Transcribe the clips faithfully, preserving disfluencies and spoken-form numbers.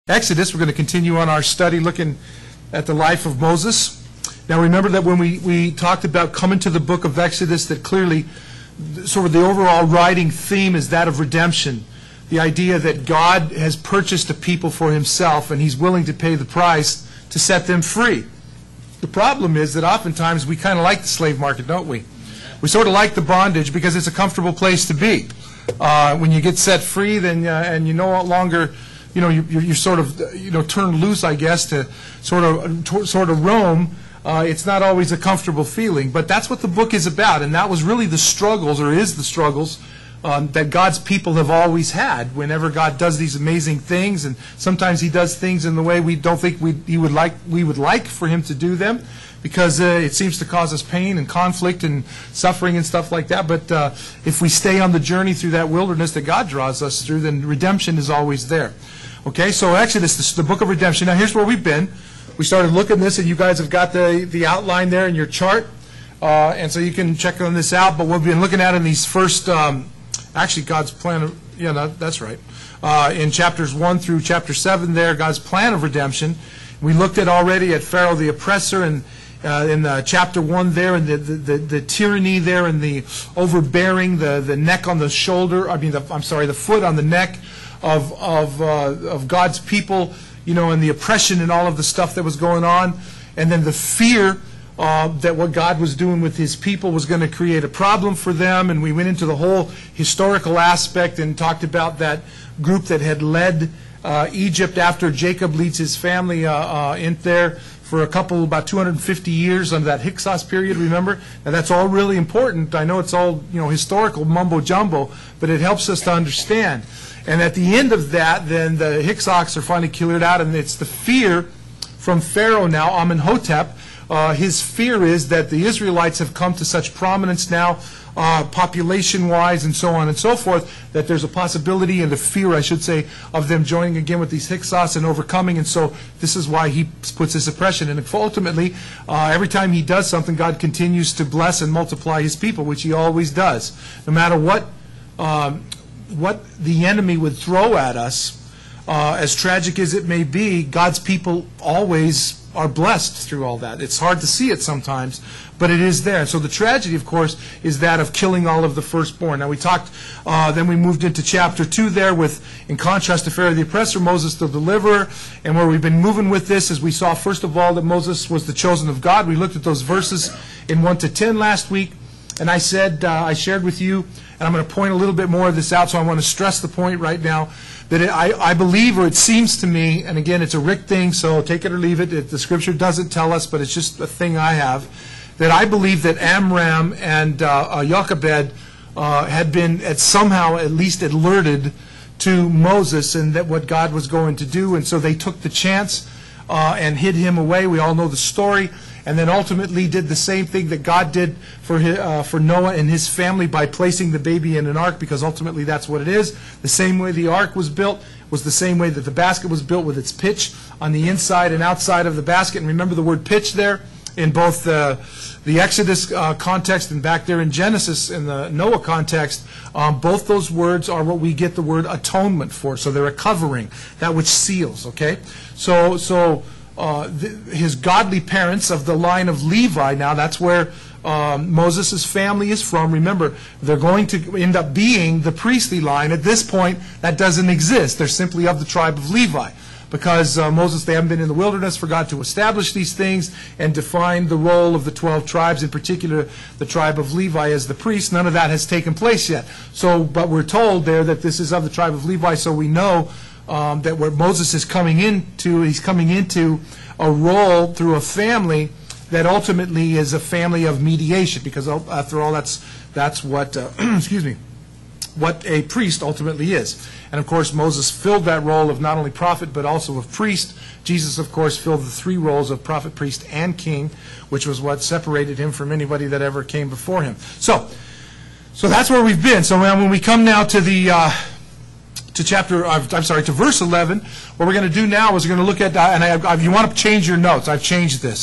Exodus. We're going to continue on our study looking at the life of Moses. Now remember that when we, we talked about coming to the book of Exodus, that clearly sort of the overall writing theme is that of redemption. The idea that God has purchased a people for himself and he's willing to pay the price to set them free. The problem is that oftentimes we kind of like the slave market, don't we? We sort of like the bondage because it's a comfortable place to be. Uh, when you get set free, then uh, and you no longer, you know, you, you're sort of, you know, turned loose, I guess, to sort of to, sort of roam. Uh, it's not always a comfortable feeling, but that's what the book is about, and that was really the struggles, or is the struggles, um, that God's people have always had. Whenever God does these amazing things, and sometimes He does things in the way we don't think we He would like we would like for Him to do them, because uh, it seems to cause us pain and conflict and suffering and stuff like that. But uh, if we stay on the journey through that wilderness that God draws us through, then redemption is always there. Okay, so Exodus, this is the book of redemption. Now here's where we've been. We started looking at this, and you guys have got the, the outline there in your chart. Uh, and so you can check on this out. But we've been looking at in these first, um, actually God's plan of, yeah, no, that's right. Uh, in chapters one through chapter seven there, God's plan of redemption. We looked at already at Pharaoh the oppressor, and uh, in uh, chapter one there, and the, the, the, the tyranny there, and the overbearing, the, the neck on the shoulder, I mean, the, I'm sorry, the foot on the neck of, of, uh, of God's people, you know, and the oppression and all of the stuff that was going on, and then the fear uh, that what God was doing with His people was going to create a problem for them. And we went into the whole historical aspect and talked about that group that had led uh, Egypt after Jacob leads his family uh, uh, in there for a couple, about two hundred fifty years under that Hyksos period, remember? Now that's all really important. I know it's all, you know, historical mumbo-jumbo, but it helps us to understand. And at the end of that, then the Hyksos are finally cleared out, and it's the fear from Pharaoh now, Amenhotep. Uh, his fear is that the Israelites have come to such prominence now, uh, population-wise and so on and so forth, that there's a possibility, and the fear, I should say, of them joining again with these Hyksos and overcoming. And so this is why he puts this oppression. And ultimately, uh, every time he does something, God continues to bless and multiply His people, which He always does. No matter what um, what the enemy would throw at us, uh, as tragic as it may be, God's people always are blessed through all that. It's hard to see it sometimes, but it is there. So the tragedy, of course, is that of killing all of the firstborn. Now we talked, uh, then we moved into chapter two there with, in contrast to Pharaoh the oppressor, Moses the deliverer. And where we've been moving with this is we saw, first of all, that Moses was the chosen of God. We looked at those verses in one to ten last week. And I said, uh, I shared with you, and I'm going to point a little bit more of this out, so I want to stress the point right now, that it, I, I believe, or it seems to me, and again, it's a Rick thing, so take it or leave it. it. The Scripture doesn't tell us, but it's just a thing I have, that I believe that Amram and uh, uh, Jochebed uh, had been at somehow at least alerted to Moses and that what God was going to do, and so they took the chance uh, and hid him away. We all know the story. And then ultimately did the same thing that God did for his, uh, for Noah and his family by placing the baby in an ark, because ultimately that's what it is. The same way the ark was built was the same way that the basket was built, with its pitch on the inside and outside of the basket. And remember the word pitch there in both the, the Exodus uh, context and back there in Genesis in the Noah context. Um, both those words are what we get the word atonement for. So they're a covering, that which seals, okay? So, so Uh, the, his godly parents of the line of Levi, now that's where um, Moses' family is from. Remember, they're going to end up being the priestly line. At this point, that doesn't exist. They're simply of the tribe of Levi. Because uh, Moses, they haven't been in the wilderness for God to establish these things and define the role of the twelve tribes, in particular the tribe of Levi as the priest. None of that has taken place yet. So, but we're told there that this is of the tribe of Levi, so we know Um, that where Moses is coming into, he's coming into a role through a family that ultimately is a family of mediation, because after all, that's that's what uh, excuse me, what a priest ultimately is. And of course, Moses filled that role of not only prophet but also of priest. Jesus, of course, filled the three roles of prophet, priest, and king, which was what separated him from anybody that ever came before him. So, so that's where we've been. So when we come now to the uh, to chapter, I'm sorry, to verse eleven, what we're going to do now is we're going to look at, and I, if you want to change your notes, I've changed this.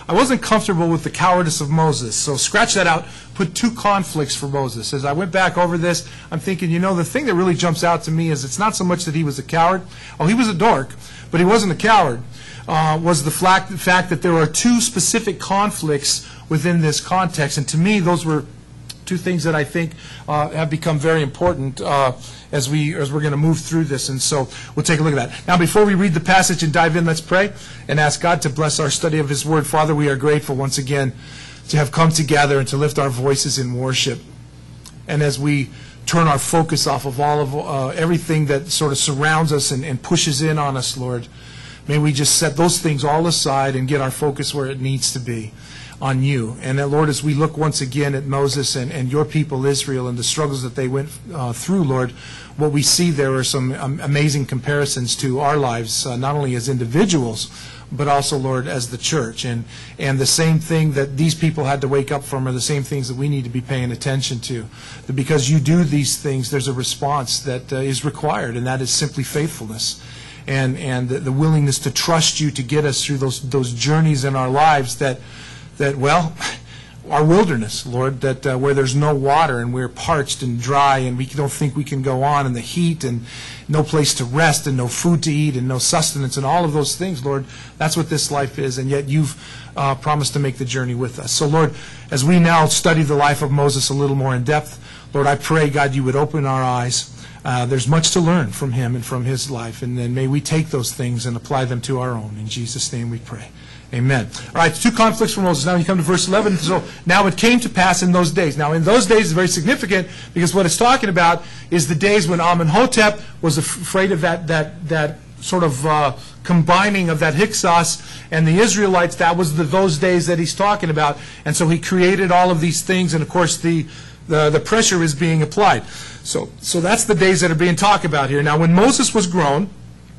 I wasn't comfortable with the cowardice of Moses. So scratch that out. Put two conflicts for Moses. As I went back over this, I'm thinking, you know, the thing that really jumps out to me is it's not so much that he was a coward. Oh, he was a dork, but he wasn't a coward. Uh, was the fact, the fact that there are two specific conflicts within this context. And to me, those were two things that I think uh, have become very important uh, as, we, as we're going to move through this. And so we'll take a look at that. Now, before we read the passage and dive in, let's pray and ask God to bless our study of His Word. Father, we are grateful once again to have come together and to lift our voices in worship. And as we turn our focus off of all of uh, everything that sort of surrounds us and, and pushes in on us, Lord, may we just set those things all aside and get our focus where it needs to be, on you. And that, Lord, as we look once again at Moses and, and your people Israel and the struggles that they went uh, through, Lord, what we see there are some um, amazing comparisons to our lives, uh, not only as individuals, but also, Lord, as the church. And, and the same thing that these people had to wake up from are the same things that we need to be paying attention to. That because you do these things, there's a response that uh, is required, and that is simply faithfulness. And, and the, the willingness to trust you to get us through those, those journeys in our lives that that, well, our wilderness, Lord, that uh, where there's no water and we're parched and dry and we don't think we can go on, and the heat and no place to rest and no food to eat and no sustenance and all of those things, Lord, that's what this life is, and yet you've uh, promised to make the journey with us. So, Lord, as we now study the life of Moses a little more in depth, Lord, I pray, God, you would open our eyes. Uh, there's much to learn from him and from his life, and then may we take those things and apply them to our own. In Jesus' name we pray. Amen. All right, two conflicts for Moses. Now you come to verse eleven. So now it came to pass in those days. Now in those days is very significant because what it's talking about is the days when Amenhotep was af- afraid of that that that sort of uh, combining of that Hyksos and the Israelites. That was the, those days that he's talking about. And so he created all of these things, and of course the the, the pressure is being applied. So so that's the days that are being talked about here. Now when Moses was grown,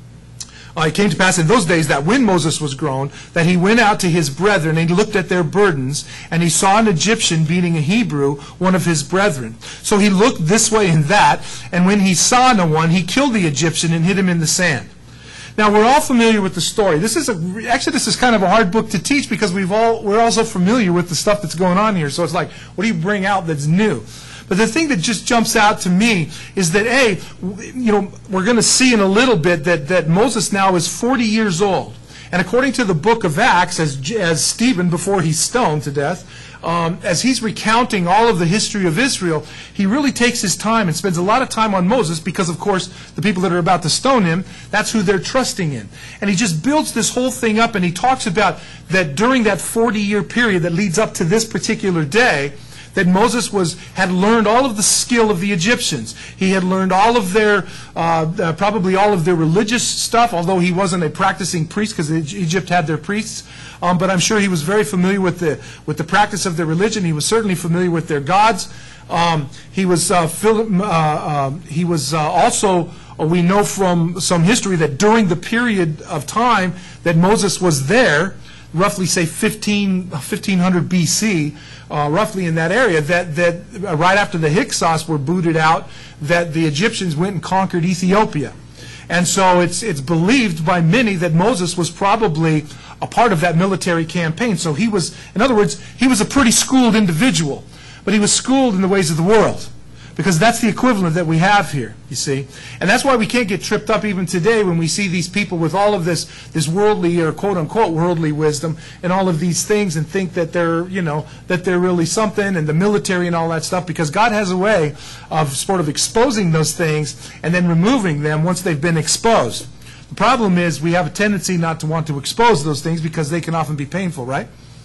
Uh, it came to pass in those days that when Moses was grown, that he went out to his brethren, and he looked at their burdens, and he saw an Egyptian beating a Hebrew, one of his brethren. So he looked this way and that, and when he saw no one, he killed the Egyptian and hid him in the sand. Now we're all familiar with the story. This is a, Exodus is kind of a hard book to teach because we've all we're also familiar with the stuff that's going on here. So it's like, what do you bring out that's new? But the thing that just jumps out to me is that, A, you know, we're going to see in a little bit that, that Moses now is forty years old. And according to the book of Acts, as, as Stephen, before he's stoned to death, um, as he's recounting all of the history of Israel, he really takes his time and spends a lot of time on Moses because, of course, the people that are about to stone him, that's who they're trusting in. And he just builds this whole thing up, and he talks about that during that forty-year period that leads up to this particular day, that Moses was had learned all of the skill of the Egyptians. He had learned all of their, uh, uh, probably all of their religious stuff, although he wasn't a practicing priest because Egypt had their priests. Um, but I'm sure he was very familiar with the with the practice of their religion. He was certainly familiar with their gods. Um, he was uh, uh, uh, he was uh, also, uh, we know from some history that during the period of time that Moses was there, roughly say fifteen, fifteen hundred B C, uh, roughly in that area, that, that uh, right after the Hyksos were booted out, that the Egyptians went and conquered Ethiopia. And so it's, it's believed by many that Moses was probably a part of that military campaign. So he was, in other words, he was a pretty schooled individual, but he was schooled in the ways of the world. Because that's the equivalent that we have here, you see. And that's why we can't get tripped up even today when we see these people with all of this, this worldly or quote-unquote worldly wisdom and all of these things and think that they're, you know, that they're really something, and the military and all that stuff, because God has a way of sort of exposing those things and then removing them once they've been exposed. The problem is we have a tendency not to want to expose those things because they can often be painful, right?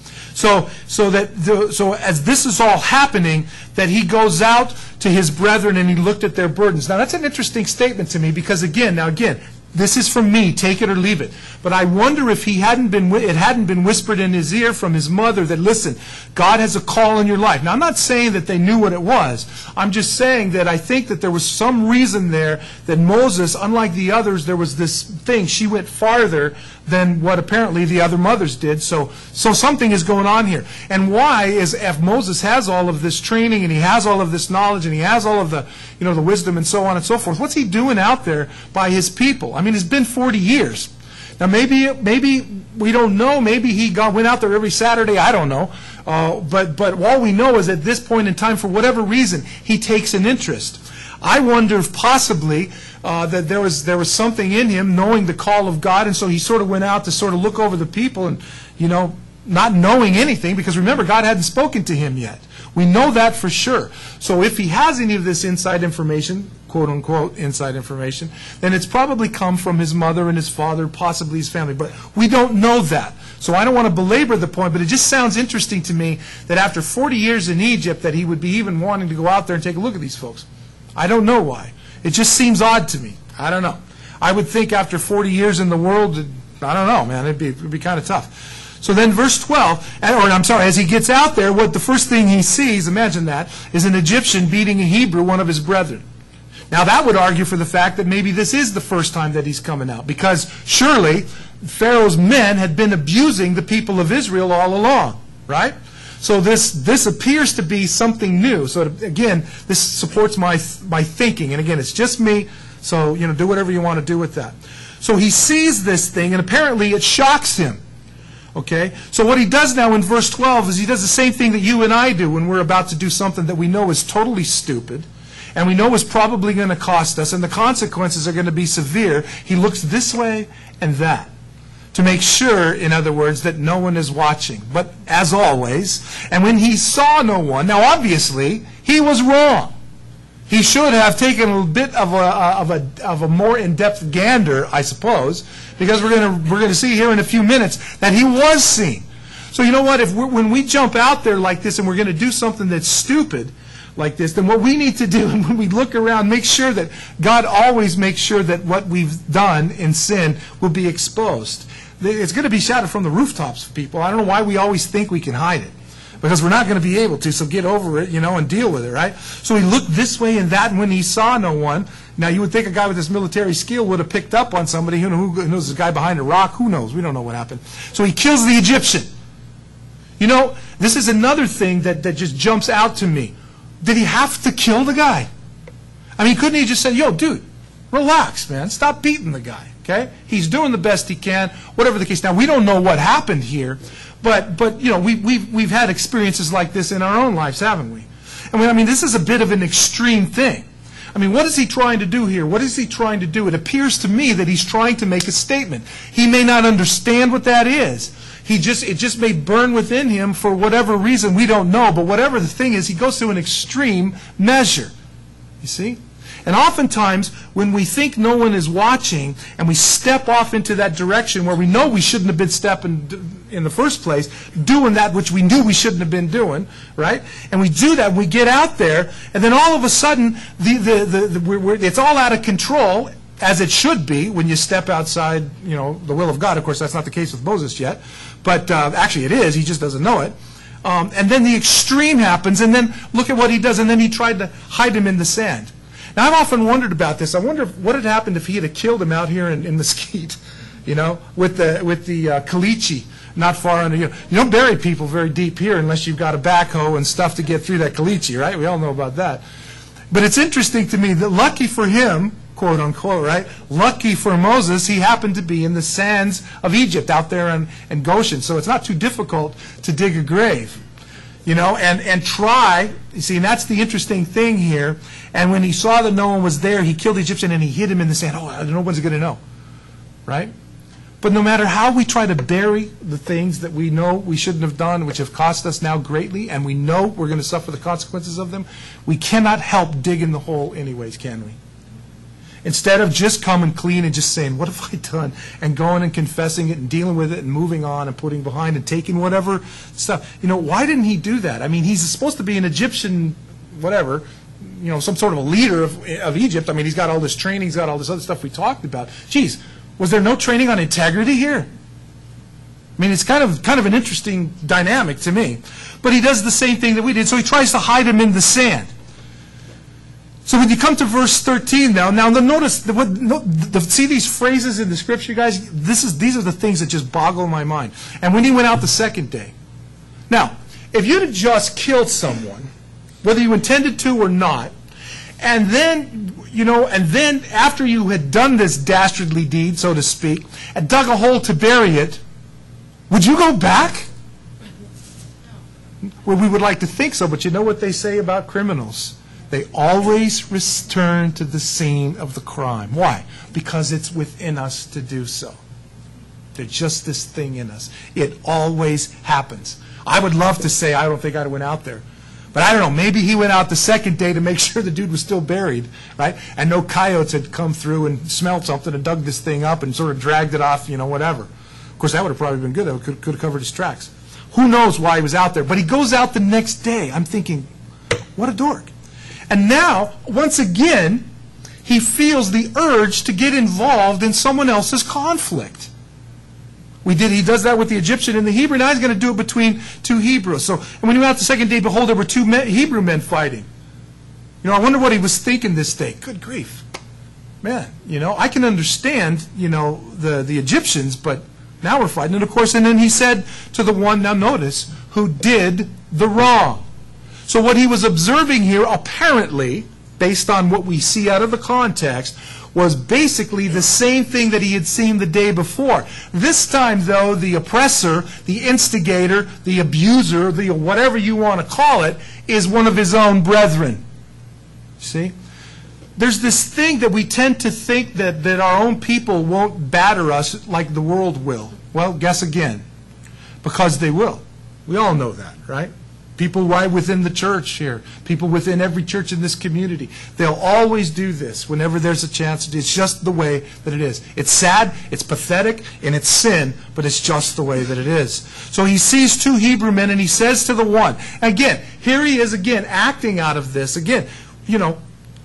So, so that the, so as this is all happening, that he goes out to his brethren and he looked at their burdens. Now that's an interesting statement to me because again, now again, this is from me, take it or leave it. But I wonder if he hadn't been, it hadn't been whispered in his ear from his mother that, listen, God has a call in your life. Now I'm not saying that they knew what it was. I'm just saying that I think that there was some reason there that Moses, unlike the others, there was this thing. She went farther than what apparently the other mothers did. So, so something is going on here. And why is if Moses has all of this training and he has all of this knowledge and he has all of the, you know, the wisdom and so on and so forth, what's he doing out there by his people? I mean, it's been forty years. Now, maybe maybe we don't know. Maybe he got, went out there every Saturday. I don't know. Uh, but, but all we know is at this point in time, for whatever reason, he takes an interest. I wonder if possibly uh, that there was, there was something in him knowing the call of God, and so he sort of went out to sort of look over the people and, you know, not knowing anything, because remember, God hadn't spoken to him yet. We know that for sure. So if he has any of this inside information, quote unquote inside information, then it's probably come from his mother and his father, possibly his family. But we don't know that. So I don't want to belabor the point, but it just sounds interesting to me that after forty years in Egypt that he would be even wanting to go out there and take a look at these folks. I don't know why. It just seems odd to me. I don't know. I would think after forty years in the world, I don't know, man, it'd be, it'd be kind of tough. So then verse twelve, or I'm sorry, as he gets out there, what the first thing he sees, imagine that, is an Egyptian beating a Hebrew, one of his brethren. Now that would argue for the fact that maybe this is the first time that he's coming out, because surely Pharaoh's men had been abusing the people of Israel all along, right? So this, this appears to be something new. So again, this supports my, my thinking. And again, it's just me, so you know, do whatever you want to do with that. So he sees this thing, and apparently it shocks him. Okay? So what he does now in verse twelve is he does the same thing that you and I do when we're about to do something that we know is totally stupid, and we know is probably going to cost us, and the consequences are going to be severe. He looks this way and that to make sure, in other words, that no one is watching. But as always, and when he saw no one, now obviously he was wrong. He should have taken a bit of a, of a, of a more in-depth gander, I suppose, because we're going to we're going to see here in a few minutes that he was seen. So you know what? If we're, when we jump out there like this and we're going to do something that's stupid like this, then what we need to do, and when we look around, make sure that God always makes sure that what we've done in sin will be exposed. It's going to be shouted from the rooftops, people. I don't know why we always think we can hide it, because we're not going to be able to, so get over it, you know, and deal with it, right? So he looked this way and that, and when he saw no one, now you would think a guy with this military skill would have picked up on somebody. Who knows, this guy behind a rock? Who knows? We don't know what happened. So he kills the Egyptian. You know, this is another thing that, that just jumps out to me. Did he have to kill the guy? I mean, couldn't he just say, yo, dude, relax, man. Stop beating the guy, okay? He's doing the best he can, whatever the case. Now, we don't know what happened here, but, but you know, we, we've, we've had experiences like this in our own lives, haven't we? I mean, I mean, this is a bit of an extreme thing. I mean, what is he trying to do here? What is he trying to do? It appears to me that he's trying to make a statement. He may not understand what that is. He just, it just may burn within him for whatever reason, we don't know. But whatever the thing is, he goes to an extreme measure. You see? And oftentimes, when we think no one is watching, and we step off into that direction where we know we shouldn't have been stepping in the first place, doing that which we knew we shouldn't have been doing, right? And we do that, and we get out there, and then all of a sudden, the, the, the, the, we're, we're, it's all out of control, as it should be when you step outside, you know, the will of God. Of course, that's not the case with Moses yet, but uh, actually it is. He just doesn't know it. Um, and then the extreme happens, and then look at what he does, and then he tried to hide him in the sand. Now, I've often wondered about this. I wonder if, what had happened if he had killed him out here in, in Mesquite, you know, with the with the uh, caliche not far under you. You don't bury people very deep here unless you've got a backhoe and stuff to get through that caliche, right? We all know about that. But it's interesting to me that lucky for him, quote unquote, right? Lucky for Moses, he happened to be in the sands of Egypt out there in, in Goshen. So it's not too difficult to dig a grave. You know, and, and try, you see, and that's the interesting thing here. And when he saw that no one was there, he killed the Egyptian and he hid him in the sand. Oh, no one's going to know, right? But no matter how we try to bury the things that we know we shouldn't have done, which have cost us now greatly, and we know we're going to suffer the consequences of them, we cannot help digging the hole anyways, can we? Instead of just coming clean and just saying, what have I done? And going and confessing it and dealing with it and moving on and putting behind and taking whatever stuff. You know, why didn't he do that? I mean, he's supposed to be an Egyptian, whatever, you know, some sort of a leader of, of Egypt. I mean, he's got all this training, he's got all this other stuff we talked about. Geez, was there no training on integrity here? I mean, it's kind of, kind of an interesting dynamic to me. But he does the same thing that we did. So he tries to hide him in the sand. So when you come to verse thirteen now, now notice, the, what, no, the, see these phrases in the scripture, guys? This is, these are the things that just boggle my mind. And when he went out the second day. Now, if you'd have just killed someone, whether you intended to or not, and then you know, and then after you had done this dastardly deed, so to speak, and dug a hole to bury it, would you go back? Well, we would like to think so, but you know what they say about criminals? They always return to the scene of the crime. Why? Because it's within us to do so. There's just this thing in us. It always happens. I would love to say I don't think I went out there. But I don't know, maybe he went out the second day to make sure the dude was still buried, right? And no coyotes had come through and smelled something and dug this thing up and sort of dragged it off, you know, whatever. Of course, that would have probably been good. That could, could have covered his tracks. Who knows why he was out there? But he goes out the next day. I'm thinking, what a dork. And now, once again, he feels the urge to get involved in someone else's conflict. We did. He does that with the Egyptian and the Hebrew. Now he's going to do it between two Hebrews. So, and when he went out the second day, behold, there were two men, Hebrew men fighting. You know, I wonder what he was thinking this day. Good grief, man. You know, I can understand, you know, the the Egyptians, but now we're fighting. And of course, and then he said to the one, now notice, who did the wrong. So what he was observing here, apparently, based on what we see out of the context, was basically the same thing that he had seen the day before. This time, though, the oppressor, the instigator, the abuser, the whatever you want to call it, is one of his own brethren. See? There's this thing that we tend to think that, that our own people won't batter us like the world will. Well, guess again. Because they will. We all know that, right? People right within the church here, people within every church in this community, they'll always do this whenever there's a chance. It's just the way that it is. It's sad, it's pathetic, and it's sin, but it's just the way that it is. So he sees two Hebrew men, and he says to the one, again, here he is again acting out of this. Again, you know,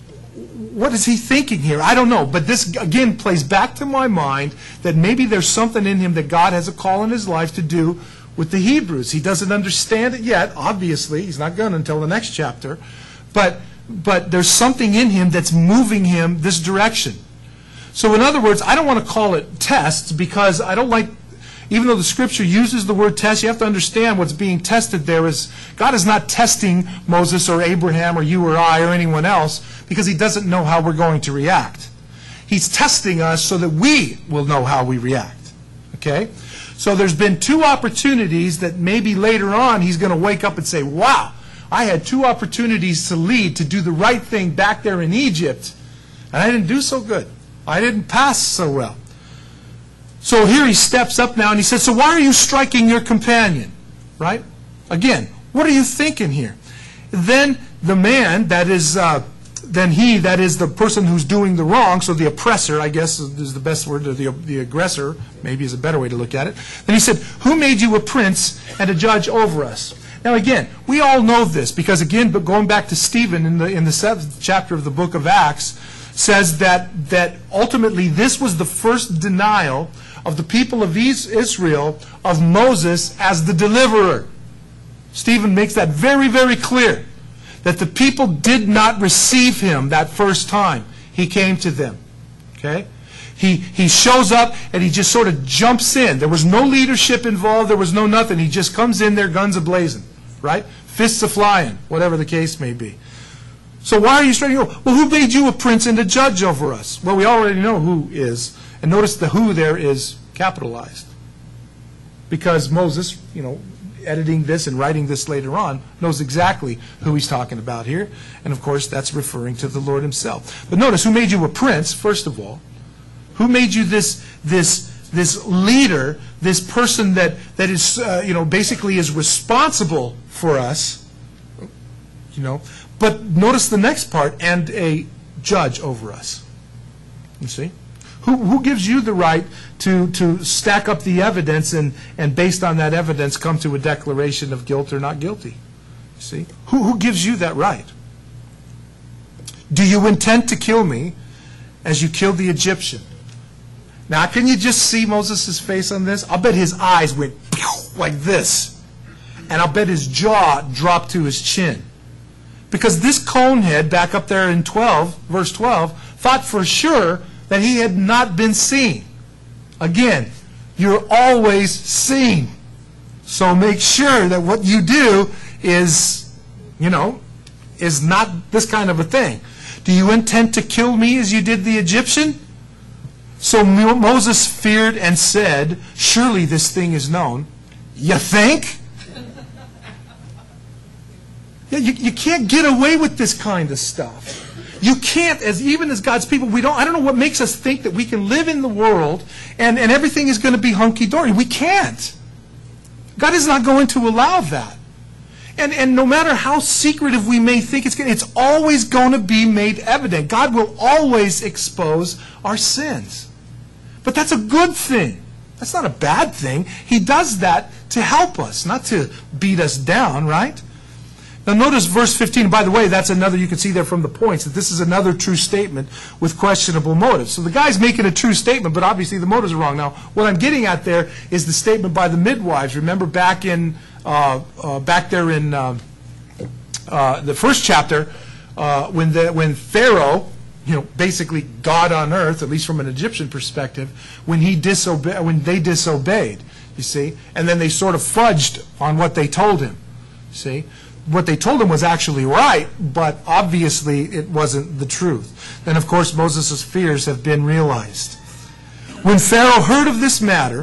what is he thinking here? I don't know. But this, again, plays back to my mind that maybe there's something in him that God has a call in his life to do with the Hebrews. He doesn't understand it yet, obviously. He's not going to until the next chapter. But, but there's something in him that's moving him this direction. So in other words, I don't want to call it tests because I don't like, even though the Scripture uses the word test, you have to understand what's being tested there is, God is not testing Moses or Abraham or you or I or anyone else because he doesn't know how we're going to react. He's testing us so that we will know how we react. Okay? So there's been two opportunities that maybe later on he's going to wake up and say, wow, I had two opportunities to lead, to do the right thing back there in Egypt, and I didn't do so good. I didn't pass so well. So here he steps up now and he says, so why are you striking your companion? Right? Again, what are you thinking here? Then the man that is, uh, then he that is the person who's doing the wrong, so the oppressor, I guess is the best word, or the, the aggressor, maybe is a better way to look at it. Then he said, who made you a prince and a judge over us? Now again, we all know this because again, but going back to Stephen in the, in the seventh chapter of the book of Acts, says that, that ultimately this was the first denial of the people of Israel of Moses as the deliverer. Stephen makes that very, very clear, that the people did not receive him that first time he came to them. Okay? He, he shows up and he just sort of jumps in. There was no leadership involved. There was no nothing. He just comes in there, guns a-blazing. Right? Fists a-flying, whatever the case may be. So why are you striking? Well, who made you a prince and a judge over us? Well, we already know who is. And notice the who there is capitalized. Because Moses, you know, editing this and writing this later on, knows exactly who he's talking about here. And of course, that's referring to the Lord himself. But notice, who made you a prince, first of all? Who made you this, this, this leader, this person that, that is, uh, you know, basically is responsible for us? You know, but notice the next part, and a judge over us. You see? Who, who gives you the right to, to stack up the evidence and, and based on that evidence come to a declaration of guilt or not guilty? You see? Who, who gives you that right? Do you intend to kill me as you killed the Egyptian? Now, can you just see Moses' face on this? I'll bet his eyes went pew, like this. And I'll bet his jaw dropped to his chin. Because this conehead back up there in twelve, verse twelve, thought for sure that he had not been seen. Again, you're always seen. So make sure that what you do is, you know, is not this kind of a thing. Do you intend to kill me as you did the Egyptian? So Mo- Moses feared and said, surely this thing is known. You think? Yeah, you, you can't get away with this kind of stuff. You can't, as even as God's people, we don't, I don't know what makes us think that we can live in the world and, and everything is going to be hunky-dory. We can't. God is not going to allow that. And, and no matter how secretive we may think it's going, it's always going to be made evident. God will always expose our sins. But that's a good thing. That's not a bad thing. He does that to help us, not to beat us down, right? Now notice verse fifteen. By the way, that's another, you can see there from the points, that this is another true statement with questionable motives. So the guy's making a true statement, but obviously the motives are wrong. Now, what I'm getting at there is the statement by the midwives. Remember back in uh, uh, back there in uh, uh, the first chapter, uh, when the when Pharaoh, you know, basically God on earth, at least from an Egyptian perspective, when he disobeyed, when they disobeyed, you see, and then they sort of fudged on what they told him, see. What they told him was actually right, but obviously it wasn't the truth. Then, of course, Moses' fears have been realized. When Pharaoh heard of this matter,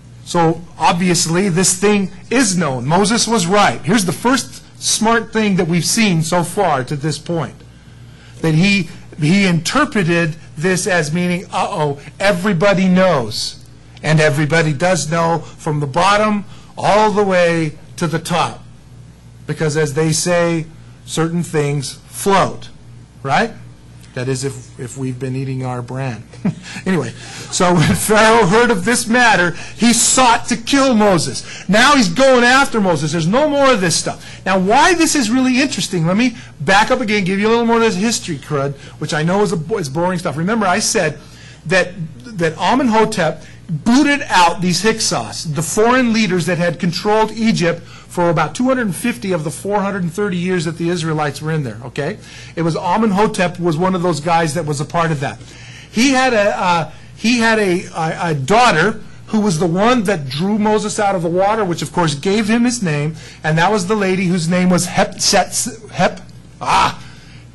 so obviously this thing is known. Moses was right. Here's the first smart thing that we've seen so far to this point. That he, he interpreted this as meaning, uh-oh, everybody knows. And everybody does know from the bottom all the way to the top. Because as they say, certain things float, right? That is, if, if we've been eating our bran. Anyway, so when Pharaoh heard of this matter, he sought to kill Moses. Now he's going after Moses. There's no more of this stuff. Now, why this is really interesting, let me back up again, give you a little more of this history crud, which I know is, a, is boring stuff. Remember, I said that, that Amenhotep booted out these Hyksos, the foreign leaders that had controlled Egypt for about two hundred fifty of the four hundred thirty years that the Israelites were in there, okay? It was Amenhotep was one of those guys that was a part of that. He had a, uh, he had a, a, a daughter who was the one that drew Moses out of the water, which of course gave him his name, and that was the lady whose name was Hep, Hep, ah,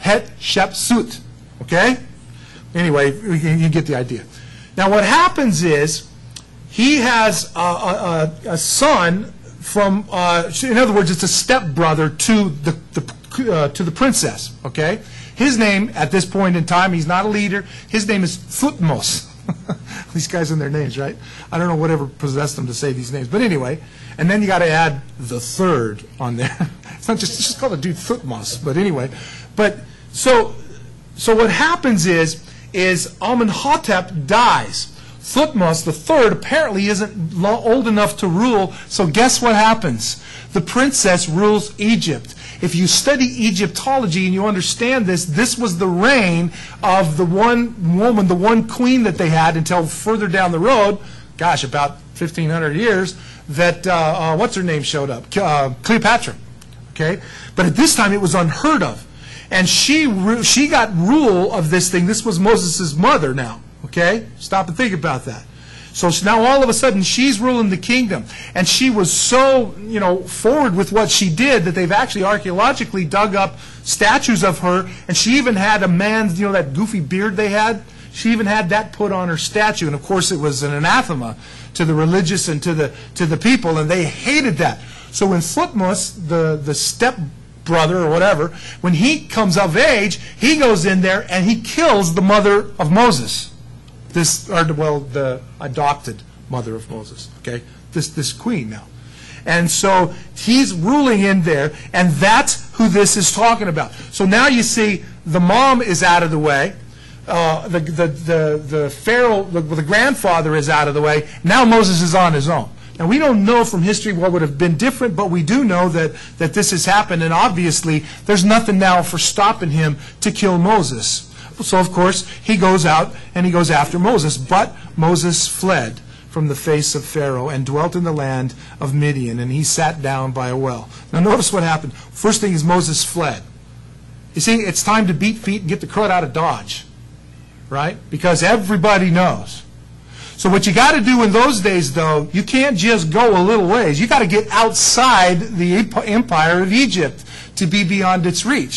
Hatshepsut, okay? Anyway, you get the idea. Now what happens is, he has a, a, a son from, uh, in other words, it's a stepbrother to the, the uh, to the princess. Okay, his name at this point in time, he's not a leader. His name is Thutmose. These guys and their names, right? I don't know whatever possessed them to say these names, but anyway. And then you got to add the third on there. It's not just it's just called a dude Thutmose, but anyway. But so so what happens is is Amenhotep dies. Thutmose, the third, apparently isn't old enough to rule, so guess what happens? The princess rules Egypt. If you study Egyptology and you understand this, this was the reign of the one woman, the one queen that they had until further down the road, gosh, about fifteen hundred years, that, uh, uh, what's her name showed up? Uh, Cleopatra. Okay? But at this time it was unheard of. And she, she got rule of this thing. This was Moses' mother now. Okay? Stop and think about that. So now all of a sudden she's ruling the kingdom. And she was so, you know, forward with what she did that they've actually archaeologically dug up statues of her. And she even had a man's, you know, that goofy beard they had? She even had that put on her statue. And of course it was an anathema to the religious and to the, to the people. And they hated that. So when Thutmose, the, the step brother or whatever, when he comes of age, he goes in there and he kills the mother of Moses. This, or well, the adopted mother of Moses, okay? This, this queen now. And so he's ruling in there, and that's who this is talking about. So now you see the mom is out of the way. Uh, the, the, the, the Pharaoh, the, the grandfather is out of the way. Now Moses is on his own. Now, we don't know from history what would have been different, but we do know that, that this has happened, and obviously there's nothing now for stopping him to kill Moses. So, of course, he goes out and he goes after Moses. But Moses fled from the face of Pharaoh and dwelt in the land of Midian, and he sat down by a well. Now, notice what happened. First thing is Moses fled. You see, it's time to beat feet and get the crud out of Dodge, right? Because everybody knows. So what you got to do in those days, though, you can't just go a little ways. You got to get outside the empire of Egypt to be beyond its reach.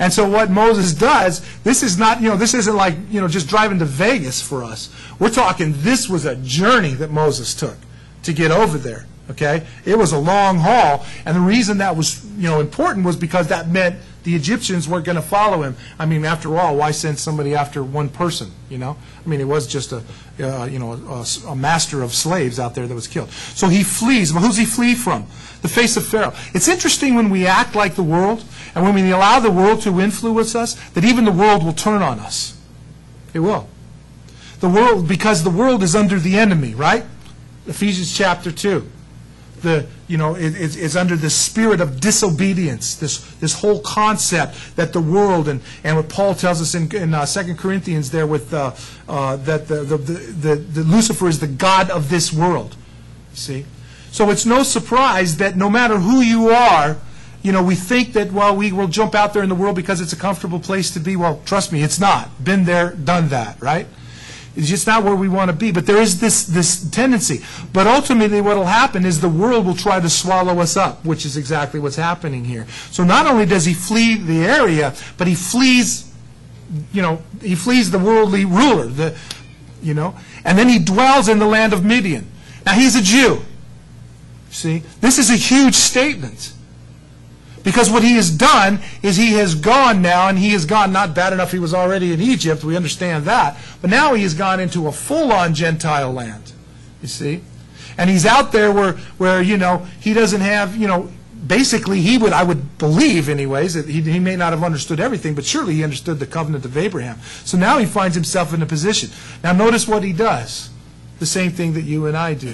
And so what Moses does, this is not, you know, this isn't like, you know, just driving to Vegas for us. We're talking, this was a journey that Moses took to get over there, okay? It was a long haul, and the reason that was, you know, important was because that meant the Egyptians weren't going to follow him. I mean, after all, why send somebody after one person, you know? I mean, it was just a, uh, you know, a, a master of slaves out there that was killed. So he flees. Well, who's he flee from? The face of Pharaoh. It's interesting when we act like the world, and when we allow the world to influence us, that even the world will turn on us. It will. The world, because the world is under the enemy, right? Ephesians chapter two. The, you know, it, it's, it's under the spirit of disobedience, this, this whole concept that the world, and, and what Paul tells us in, in uh, Second Corinthians there with, uh, uh, that the, the, the, the Lucifer is the god of this world, see? So it's no surprise that no matter who you are, you know, we think that, well, we will jump out there in the world because it's a comfortable place to be. Well, trust me, it's not. Been there, done that, right? It's just not where we want to be. But there is this, this tendency. But ultimately what will happen is the world will try to swallow us up, which is exactly what's happening here. So not only does he flee the area, but he flees, you know, he flees the worldly ruler, the, you know, and then he dwells in the land of Midian. Now he's a Jew. See, this is a huge statement. Because what he has done is he has gone now, and he has gone, not bad enough he was already in Egypt, we understand that, but now he has gone into a full-on Gentile land, you see. And he's out there where, where, you know, he doesn't have, you know, basically he would, I would believe anyways, that he, he may not have understood everything, but surely he understood the covenant of Abraham. So now he finds himself in a position. Now notice what he does, the same thing that you and I do.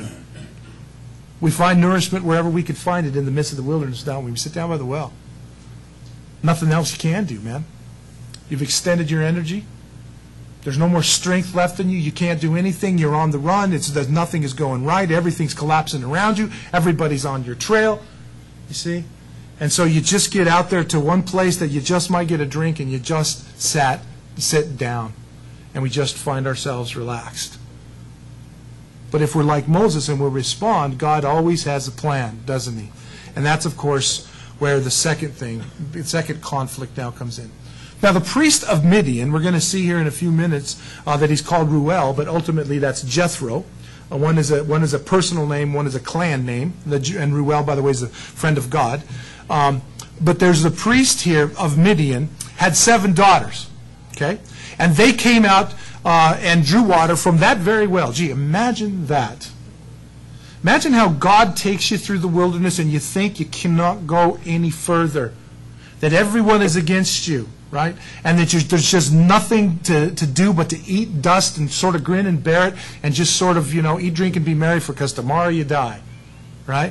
We find nourishment wherever we could find it in the midst of the wilderness down. We sit down by the well. Nothing else you can do, man. You've extended your energy. There's no more strength left in you. You can't do anything. You're on the run. It's that nothing is going right. Everything's collapsing around you. Everybody's on your trail. You see? And so you just get out there to one place that you just might get a drink, and you just sat, sit down. And we just find ourselves relaxed. But if we're like Moses and we'll respond, God always has a plan, doesn't he? And that's, of course, where the second thing, the second conflict now comes in. Now, the priest of Midian, we're going to see here in a few minutes uh, that he's called Ruel, but ultimately that's Jethro. Uh, one is a one is a personal name, one is a clan name. The, and Ruel, by the way, is a friend of God. Um, but there's the priest here of Midian, had seven daughters, okay? And they came out uh, and drew water from that very well. Gee, imagine that. Imagine how God takes you through the wilderness and you think you cannot go any further. That everyone is against you, right? And that you're, there's just nothing to, to do but to eat dust and sort of grin and bear it and just sort of, you know, eat, drink, and be merry, for because tomorrow you die, right?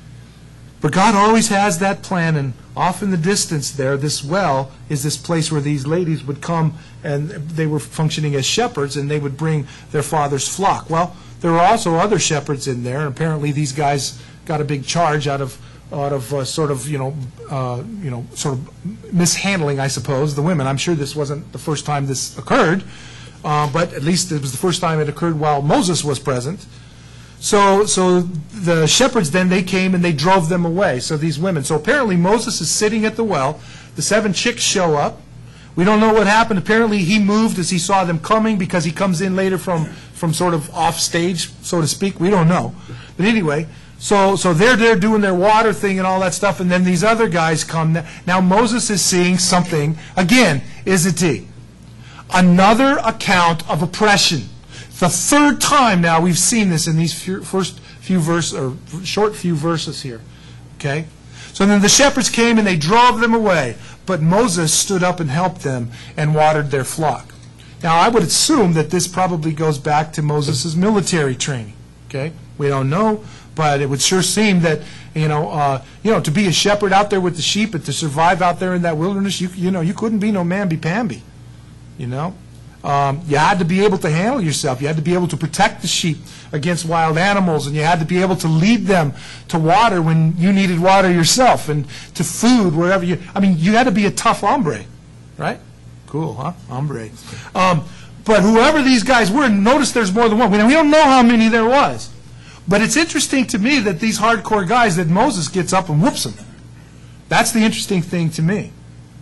But God always has that plan, and off in the distance there, this well is this place where these ladies would come, and they were functioning as shepherds, and they would bring their father's flock. Well, there were also other shepherds in there, and apparently these guys got a big charge out of out of uh, sort of, you know, uh, you know, sort of mishandling, I suppose, the women. I'm sure this wasn't the first time this occurred, uh, but at least it was the first time it occurred while Moses was present. So, so the shepherds then, they came and they drove them away, so these women. So apparently Moses is sitting at the well. The seven chicks show up. We don't know what happened. Apparently he moved as he saw them coming, because he comes in later from, from sort of off stage, so to speak. We don't know. But anyway, so, so they're there doing their water thing and all that stuff, and then these other guys come. Now Moses is seeing something, again, isn't he? Another account of oppression. The third time now we've seen this in these few, first few verses, or short few verses here. Okay? So then the shepherds came and they drove them away, but Moses stood up and helped them and watered their flock. Now I would assume that this probably goes back to Moses' military training. Okay? We don't know, but it would sure seem that, you know, uh, you know, to be a shepherd out there with the sheep and to survive out there in that wilderness, you you know, you couldn't be no mamby-pamby. You know? Um, you had to be able to handle yourself. You had to be able to protect the sheep against wild animals, and you had to be able to lead them to water when you needed water yourself, and to food wherever you... I mean, you had to be a tough hombre, right? Cool, huh? Hombre. Um, but whoever these guys were, notice there's more than one. We don't know how many there was. But it's interesting to me that these hardcore guys, that Moses gets up and whoops them. That's the interesting thing to me.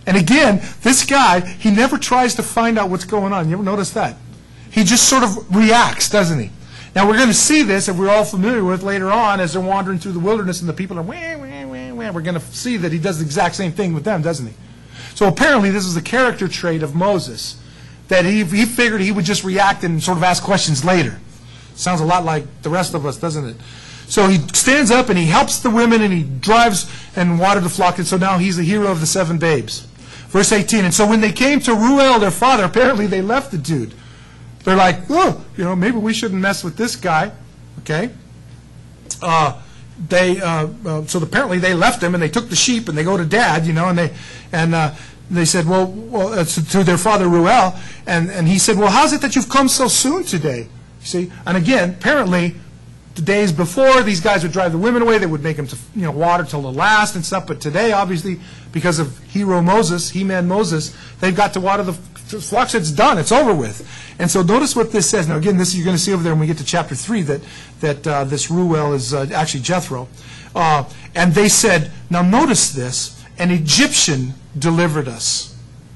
And again, this guy, he never tries to find out what's going on. You ever notice that? He just sort of reacts, doesn't he? Now, we're going to see this, if we're all familiar with later on, as they're wandering through the wilderness and the people are, wah, wah, wah, wah. We're going to see that he does the exact same thing with them, doesn't he? So apparently, this is a character trait of Moses, that he, he figured he would just react and sort of ask questions later. Sounds a lot like the rest of us, doesn't it? So he stands up and he helps the women and he drives and watered the flock, and so now he's the hero of the seven babes. Verse eighteen, and so when they came to Reuel, their father, apparently they left the dude. They're like, oh, you know, maybe we shouldn't mess with this guy, okay? Uh, they uh, uh, so apparently they left him and they took the sheep and they go to Dad, you know, and they and uh, they said, well, well uh, to, to their father Reuel, and and he said, well, how's it that you've come so soon today? You see, and again, apparently, the days before, these guys would drive the women away. They would make them to, you know, water till the last and stuff. But today, obviously, because of hero Moses, He-Man Moses, they've got to water the flocks. It's done. It's over with. And so notice what this says. Now, again, this you're going to see over there when we get to chapter three that that uh, this Reuel is uh, actually Jethro. Uh, and they said, now notice this, an Egyptian delivered us.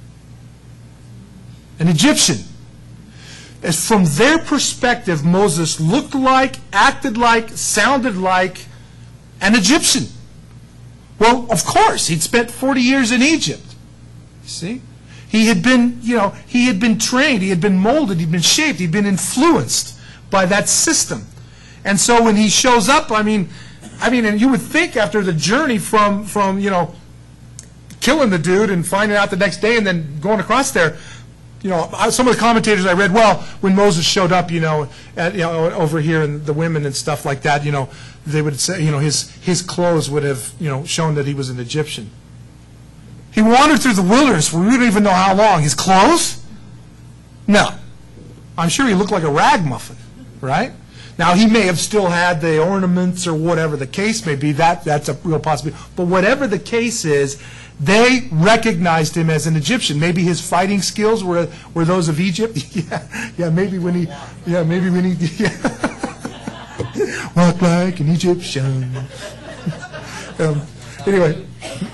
An Egyptian. As from their perspective, Moses looked like, acted like, sounded like an Egyptian. Well, of course, he'd spent forty years in Egypt. You see? He had been, you know, he had been trained, he had been molded, he'd been shaped, he'd been influenced by that system. And so when he shows up, I mean, I mean, and you would think after the journey from, from you know, killing the dude and finding out the next day and then going across there, you know, some of the commentators I read, well, when Moses showed up, you know, at, you know, over here and the women and stuff like that, you know, they would say, you know, his his clothes would have, you know, shown that he was an Egyptian. He wandered through the wilderness for we don't even know how long. His clothes? No. I'm sure he looked like a ragamuffin, right? Now, he may have still had the ornaments or whatever the case may be. That That's a real possibility. But whatever the case is, they recognized him as an Egyptian. Maybe his fighting skills were were those of Egypt. yeah, yeah. Maybe when he, yeah, maybe when he, yeah. walk like an Egyptian. um, anyway,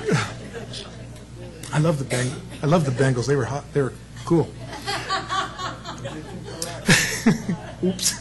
I love the Beng I love the Bengals. They were hot. They were cool. Oops.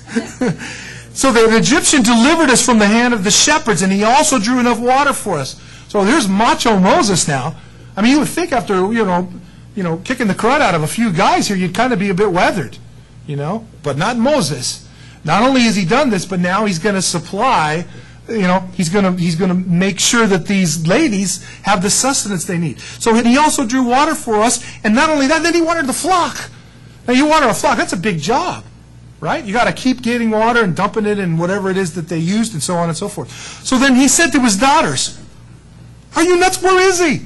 So the Egyptian delivered us from the hand of the shepherds, and he also drew enough water for us. So here's macho Moses now. I mean, you would think after, you know, you know, kicking the crud out of a few guys here, you'd kind of be a bit weathered, you know. But not Moses. Not only has he done this, but now he's going to supply, you know, he's going to he's going to make sure that these ladies have the sustenance they need. So he also drew water for us, and not only that, then he watered the flock. Now, you water a flock, that's a big job. Right? You got to keep getting water and dumping it in whatever it is that they used and so on and so forth. So then he said to his daughters, are you nuts? Where is he?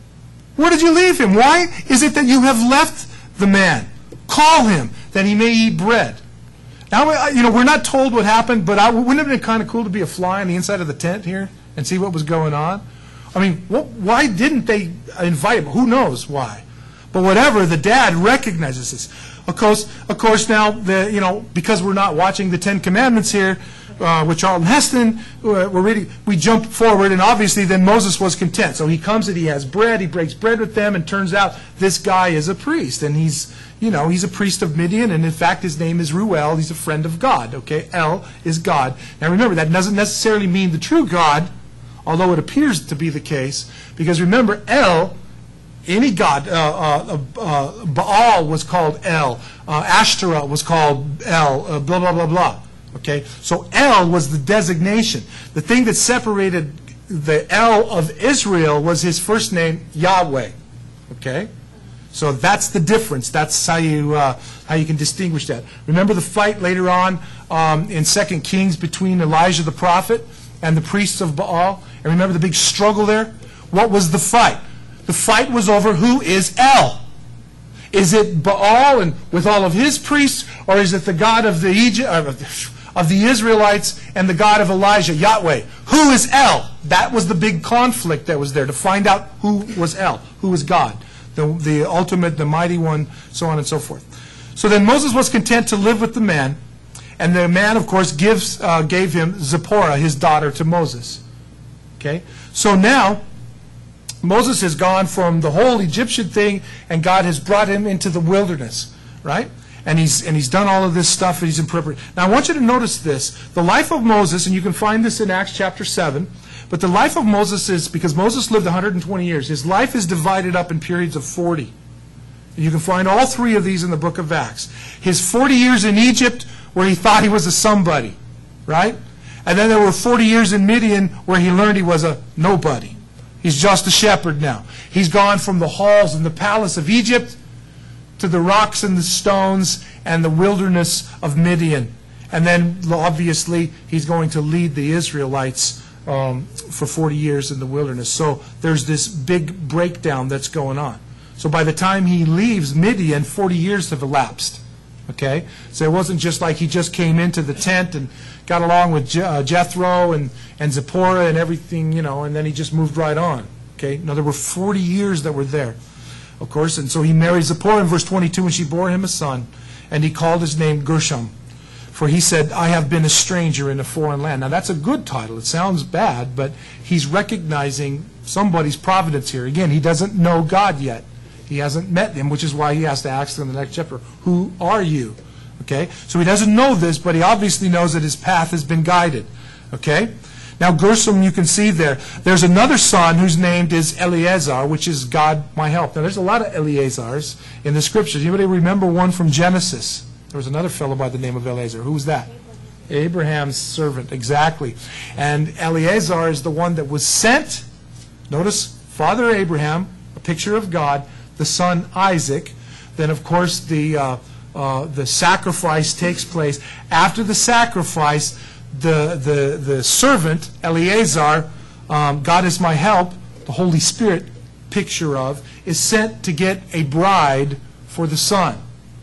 Where did you leave him? Why is it that you have left the man? Call him that he may eat bread. Now, you know, we're not told what happened, but I, wouldn't it have been kind of cool to be a fly on the inside of the tent here and see what was going on? I mean, what, why didn't they invite him? Who knows why? But whatever, the dad recognizes this. Of course, of course, now the you know because we're not watching the Ten Commandments here uh, with Charlton Heston, uh, we're reading. We jump forward, and obviously, then Moses was content. So he comes and he has bread. He breaks bread with them, and turns out this guy is a priest, and he's you know he's a priest of Midian, and in fact, his name is Reuel. He's a friend of God. Okay, El is God. Now remember, that doesn't necessarily mean the true God, although it appears to be the case, because remember, El. Any god, uh, uh, uh, Baal was called El, uh, Ashtoreth was called El, uh, blah, blah, blah, blah. Okay? So El was the designation. The thing that separated the El of Israel was his first name, Yahweh. Okay? So that's the difference. That's how you, uh, how you can distinguish that. Remember the fight later on um, in Second Kings between Elijah the prophet and the priests of Baal? And remember the big struggle there? What was the fight? The fight was over who is El. Is it Baal and with all of his priests, or is it the God of the Egypt, of the Israelites and the God of Elijah, Yahweh? Who is El? That was the big conflict that was there, to find out who was El, who was God, the, the ultimate, the mighty one, so on and so forth. So then Moses was content to live with the man, and the man, of course, gives uh, gave him Zipporah, his daughter, to Moses. Okay, so now Moses has gone from the whole Egyptian thing, and God has brought him into the wilderness, right? And he's and he's done all of this stuff, and he's in preparation. Now, I want you to notice this. The life of Moses, and you can find this in Acts chapter seven, but the life of Moses is, because Moses lived one hundred twenty years, his life is divided up in periods of forty. And you can find all three of these in the book of Acts. His forty years in Egypt, where he thought he was a somebody, right? And then there were forty years in Midian, where he learned he was a nobody. He's just a shepherd now. He's gone from the halls and the palace of Egypt to the rocks and the stones and the wilderness of Midian. And then, obviously, he's going to lead the Israelites um, for forty years in the wilderness. So there's this big breakdown that's going on. So by the time he leaves Midian, forty years have elapsed. Okay? So it wasn't just like he just came into the tent and got along with Je uh, Jethro and, and Zipporah and everything, you know, and then he just moved right on. Okay? No, there were forty years that were there, of course. And so he married Zipporah in verse twenty-two, and she bore him a son, and he called his name Gershom. For he said, I have been a stranger in a foreign land. Now that's a good title. It sounds bad, but he's recognizing somebody's providence here. Again, he doesn't know God yet. He hasn't met him, which is why he has to ask in the next chapter, who are you? Okay? So he doesn't know this, but he obviously knows that his path has been guided. Okay? Now Gershom, you can see there. There's another son whose name is Eleazar, which is God my help. Now there's a lot of Eleazars in the scriptures. Anybody remember one from Genesis? There was another fellow by the name of Eleazar. Who was that? Abraham. Abraham's servant, exactly. And Eleazar is the one that was sent. Notice, Father Abraham, a picture of God, the son Isaac. Then, of course, the uh, uh, the sacrifice takes place. After the sacrifice, the the the servant Eleazar, um, God is my help, the Holy Spirit picture of, is sent to get a bride for the son.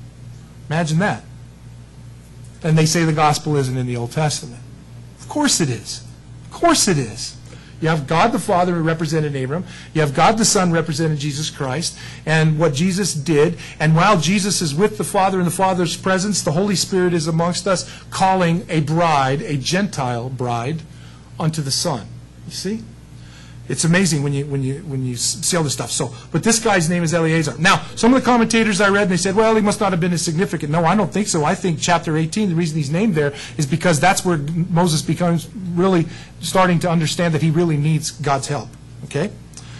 Imagine that. And they say the gospel isn't in the Old Testament. Of course it is. Of course it is. You have God the Father who represented Abram. You have God the Son represented Jesus Christ and what Jesus did. And while Jesus is with the Father in the Father's presence, the Holy Spirit is amongst us calling a bride, a Gentile bride, unto the Son. You see? It's amazing when you when you when you see all this stuff. So, but this guy's name is Eleazar. Now, some of the commentators I read, and they said, well, he must not have been as significant. No, I don't think so. I think chapter eighteen, the reason he's named there is because that's where Moses becomes really starting to understand that he really needs God's help. Okay?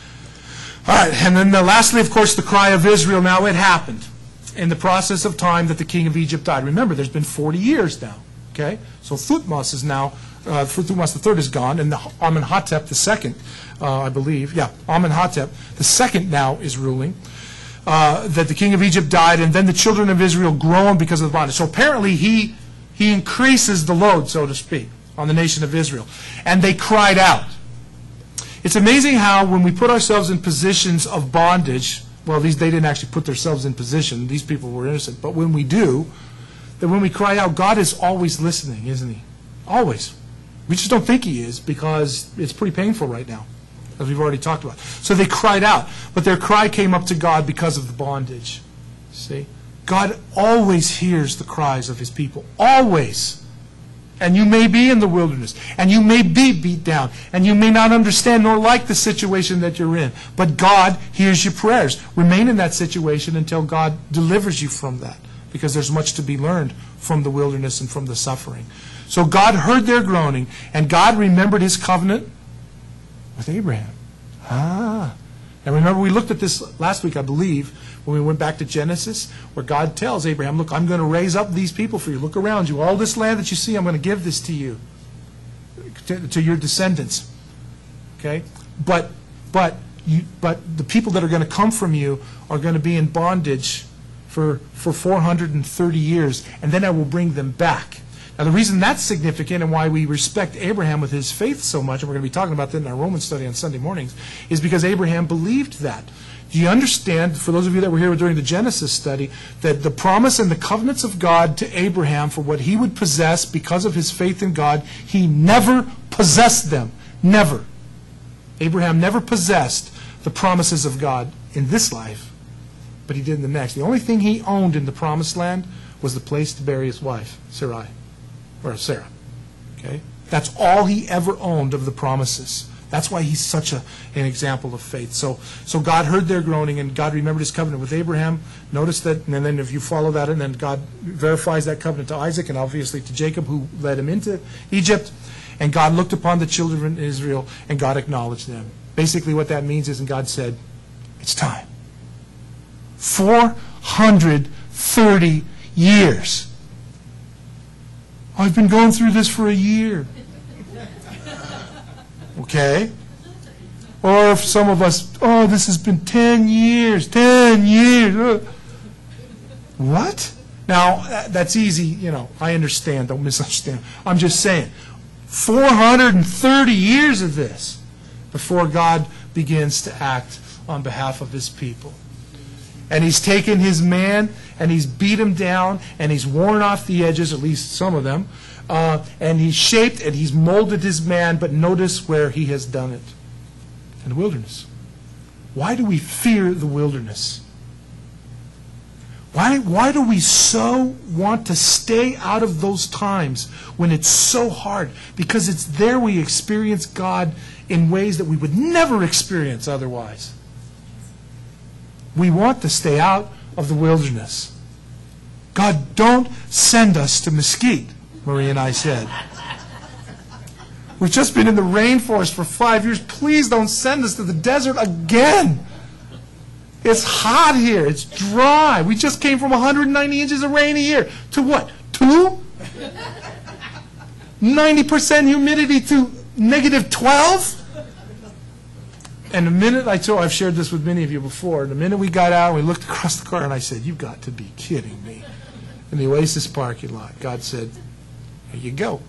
All right, and then uh, lastly, of course, the cry of Israel. Now, it happened in the process of time that the king of Egypt died. Remember, there's been forty years now. Okay? So Thutmose is now, uh, Thutmose the third is gone, and the Amenhotep the second, uh, I believe, yeah, Amenhotep the second now is ruling. Uh, that the king of Egypt died, and then the children of Israel groan because of the bondage. So apparently he he increases the load, so to speak, on the nation of Israel. And they cried out. It's amazing how when we put ourselves in positions of bondage, well, these they didn't actually put themselves in position. These people were innocent. But when we do, that when we cry out, God is always listening, isn't he? Always. We just don't think he is because it's pretty painful right now, as we've already talked about. So they cried out, but their cry came up to God because of the bondage. See? God always hears the cries of his people. Always. And you may be in the wilderness, and you may be beat down, and you may not understand nor like the situation that you're in, but God hears your prayers. Remain in that situation until God delivers you from that, because there's much to be learned from the wilderness and from the suffering. So God heard their groaning, and God remembered his covenant with Abraham. Ah. And remember, we looked at this last week, I believe, when we went back to Genesis, where God tells Abraham, look, I'm going to raise up these people for you. Look around you. All this land that you see, I'm going to give this to you, to, to your descendants. Okay? But, but, you, but the people that are going to come from you are going to be in bondage for, for four hundred thirty years, and then I will bring them back. Now, the reason that's significant and why we respect Abraham with his faith so much, and we're going to be talking about that in our Roman study on Sunday mornings, is because Abraham believed that. Do you understand, for those of you that were here during the Genesis study, that the promise and the covenants of God to Abraham for what he would possess because of his faith in God, he never possessed them. Never. Abraham never possessed the promises of God in this life, but he did in the next. The only thing he owned in the promised land was the place to bury his wife, Sarai. Or Sarah. Okay? That's all he ever owned of the promises. That's why he's such a, an example of faith. So, so God heard their groaning, and God remembered his covenant with Abraham. Notice that, and then if you follow that, and then God verifies that covenant to Isaac and obviously to Jacob, who led him into Egypt. And God looked upon the children of Israel, and God acknowledged them. Basically what that means is, and God said, it's time. four hundred thirty years. I've been going through this for a year. Okay? Or if some of us, oh, this has been ten years, ten years. What? Now, that's easy, you know, I understand, don't misunderstand. I'm just saying, four hundred thirty years of this before God begins to act on behalf of his people. And he's taken his man, and he's beat him down, and he's worn off the edges, at least some of them, uh, and he's shaped and he's molded his man, but notice where he has done it. In the wilderness. Why do we fear the wilderness? Why, why do we so want to stay out of those times when it's so hard? Because it's there we experience God in ways that we would never experience otherwise. We want to stay out of the wilderness. God, don't send us to Mesquite, Marie and I said. We've just been in the rainforest for five years. Please don't send us to the desert again. It's hot here. It's dry. We just came from one hundred ninety inches of rain a year to what? Two? ninety percent humidity to negative twelve? And the minute I told, I've shared this with many of you before, the minute we got out, we looked across the car, and I said, you've got to be kidding me. In the Oasis parking lot, God said, there you go.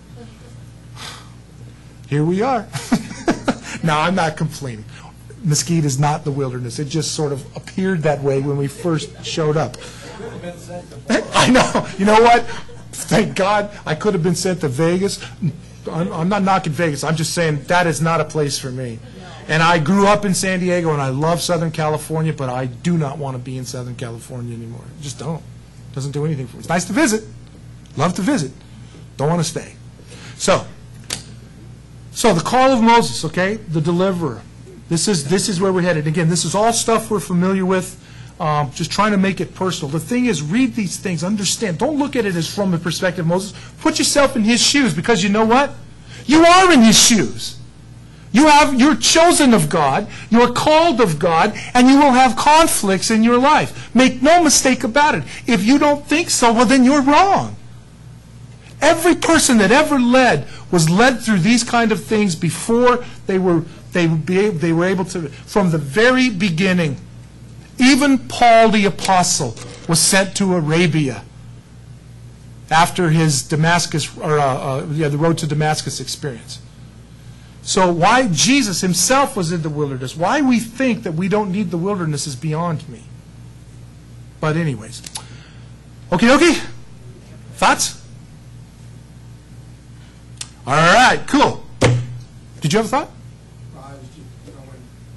Here we are. Now, I'm not complaining. Mesquite is not the wilderness. It just sort of appeared that way when we first showed up. I know. You know what? Thank God I could have been sent to Vegas. I'm, I'm not knocking Vegas. I'm just saying that is not a place for me. And I grew up in San Diego, and I love Southern California, but I do not want to be in Southern California anymore. I just don't. It doesn't do anything for me. It's nice to visit. Love to visit. Don't want to stay. So, so the call of Moses, okay, the deliverer. This is, this is where we're headed. Again, this is all stuff we're familiar with, um, just trying to make it personal. The thing is, read these things, understand. Don't look at it as from the perspective of Moses. Put yourself in his shoes, because you know what? You are in his shoes. You have, you're chosen of God, you're called of God, and you will have conflicts in your life. Make no mistake about it. If you don't think so, well, then you're wrong. Every person that ever led was led through these kind of things before they were they would be able, they were able to, from the very beginning. Even Paul the Apostle was sent to Arabia after his Damascus, or uh, uh, yeah, the road to Damascus experience. So why Jesus himself was in the wilderness, why we think that we don't need the wilderness is beyond me. But anyways. Okay, okay. Thoughts? All right, cool. Did you have a thought? I was just, you know, when